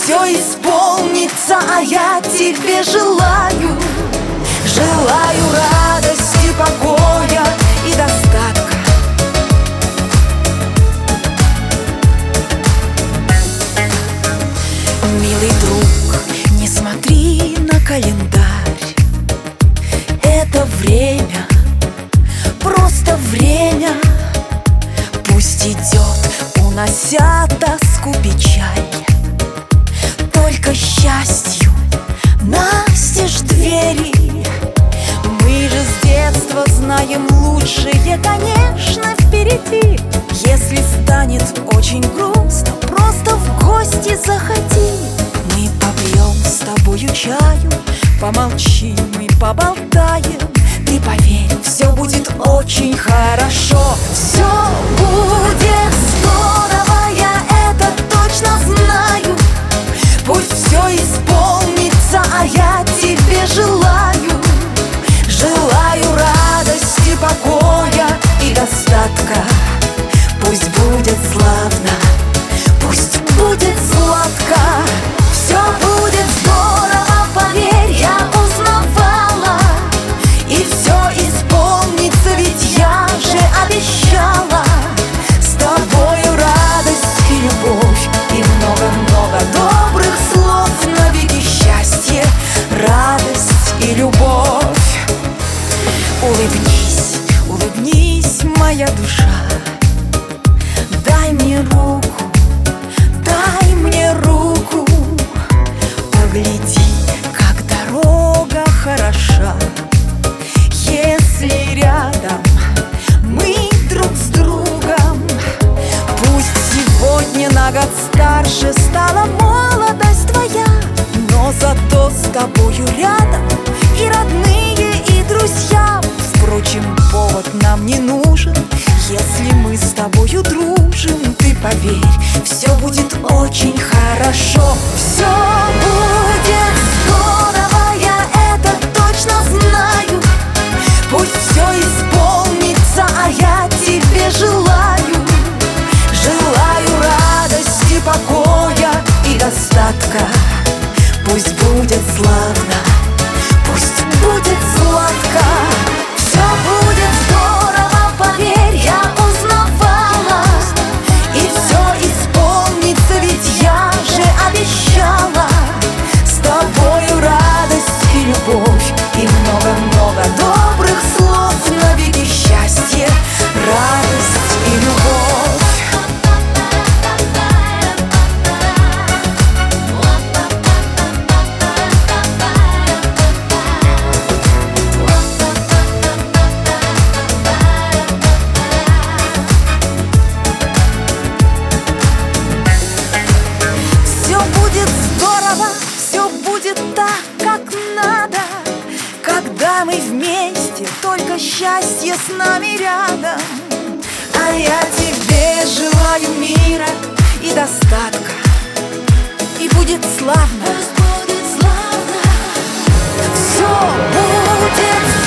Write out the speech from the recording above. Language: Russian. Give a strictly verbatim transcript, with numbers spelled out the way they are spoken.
все исполнится, а я тебе желаю. Желаю радости, покоя и достатка. Милый друг, не смотри на календарь. Это время, просто время. Пусть идет, унося тоску, печаль. Только счастью настежь двери. Мы же с детства знаем, лучшее, конечно, впереди. Если станет очень грустно, просто в гости заходи. Мы попьем с тобою чаю, помолчим и поболтаем. Ты поверь, все будет очень хорошо. Все будет здорово, я это точно знаю. Пусть все исполнится, а я тебе желаю. Желаю радости, покоя и достатка. Пусть будет славно, пусть будет сладко. Все будет здорово, поверь, я узнавала. И все исполнится, ведь я же обещала. С тобою радость и любовь, и много-много добрых слов. Навеки счастье, радость и любовь. Улыбнись, улыбнись, моя душа. Дай мне руку, дай мне руку. Погляди, как дорога хороша. Если рядом мы друг с другом. Пусть сегодня на год старше стала молодость твоя, но зато с тобою рядом и родные, и друзья. Впрочем, повод нам не нужен, если мы с тобою дружим. Ты поверь, все будет очень хорошо. Все будет здорово, я это точно знаю. Пусть все исполнится, а я тебе желаю. Желаю радости, покоя и достатка. Пусть будет славно, пусть будет сладко. Все будет здорово, поверь, я узнавала. И все исполнится, ведь я же обещала. С тобою радость и любовь, и много-много добрых слов. Навеки счастье, радость и любовь. Все будет здорово, все будет так, как надо. Когда мы вместе, только счастье с нами рядом. А я тебе желаю мира и достатка. И будет славно, все будет